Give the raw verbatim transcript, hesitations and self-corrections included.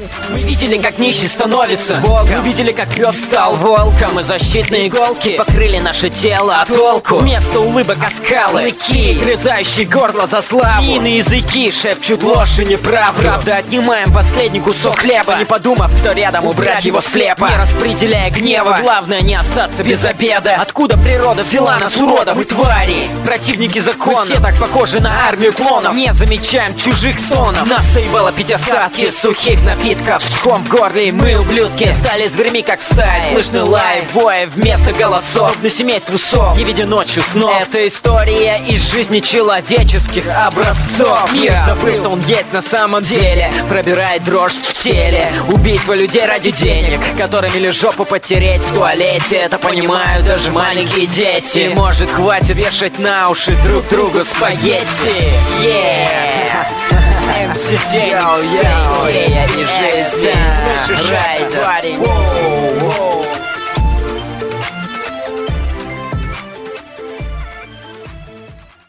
Мы видели, как нищий становится богом. Мы видели, как пес стал волком. И защитные иголки покрыли наше тело от толку. Вместо улыбок оскалы, клыки, грызающие горло за славу. Змеиные языки шепчут ложь и неправду. Правда, отнимаем последний кусок хлеба, не подумав, кто рядом, убрать его слепо. Не распределяя гнева, главное не остаться без обеда. Откуда природа взяла нас, уродов и твари? Противники закона, мы все так похожи на армию клонов. Не замечаем чужих стонов. Нас наебало пить остатки сухих напитков. Ком в горле, и мы, ублюдки, стали зверьми, как стаи. Слышны лай, воя вместо голосов. На семейство сов, не видя ночью снов. Это история из жизни человеческих образцов. Мир забыл, что он есть на самом деле. Пробирает дрожь в теле. Убийство людей ради денег, которыми лишь жопу потереть в туалете. Это понимают даже маленькие дети. И может хватит вешать на уши друг другу спагетти. Yeah. эм си Феникс, идея и жизнь. Слышишь, райдер.